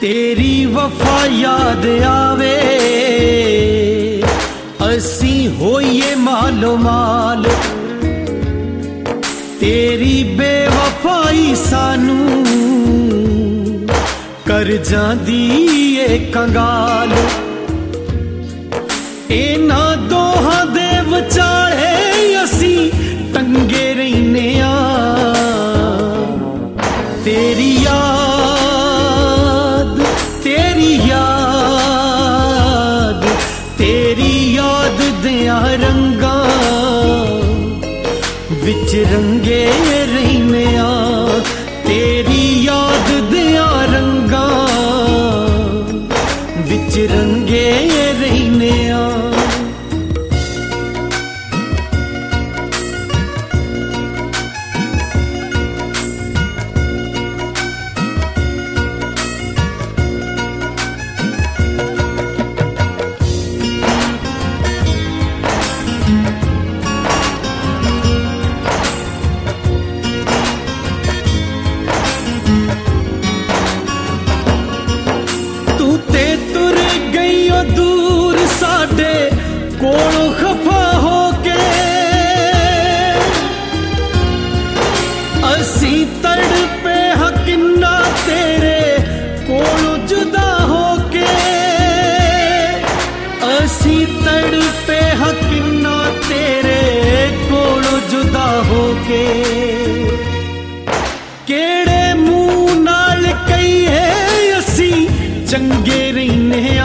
तेरी वफा याद आवे असी होइए मालो माल। तेरी बेवफाई सानू कर जांदी ए कंगाल। इना दोहां दे विचाले असी टंगे रहने आ। तेरी याद तेरी याद तेरी याद दिया रंगा विच रंगे रहने आ। तेरी याद दिया रंगा विच रंगे रहने आ। कोलों खफा हो के असी तड़पे हकिन्ना तेरे कोलों जुदा हो के। असी तड़पे हकिन्ना तेरे कोलों जुदा हो के। केड़े मुंह नाल कहिए असी चंगे रहने आ।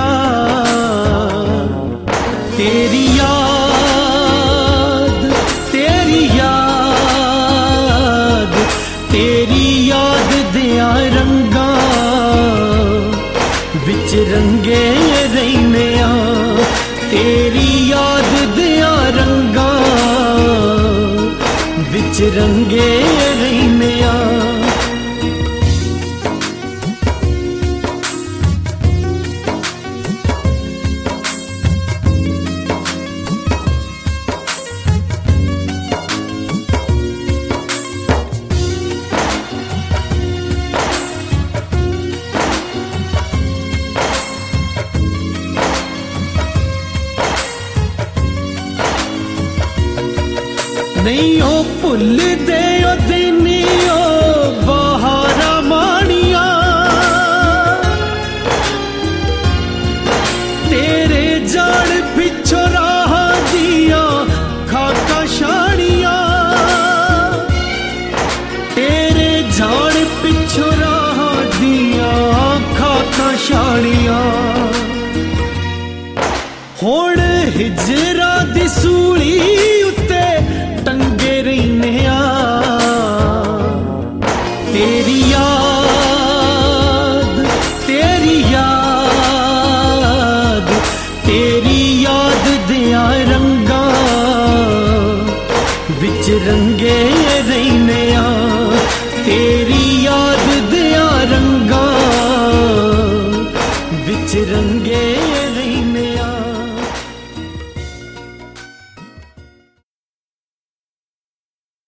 तेरी याद तेरी याद तेरी याद दिया रंगा विच रंगे रहने आ। तेरी याद दिया रंगा विच रंगे रहने आ। नहीं ओ भुल दे ओ दिनी ओ बहारा मानिया। तेरे जान पिछो राह दिया खाका शानिया। तेरे जान पिछो राह दिया खाका शानिया। हुण हिजरा दी सूली उत्ते टंगे रहने आ। तेरी याद तेरी याद तेरी याद दिया रंगा विच रंगे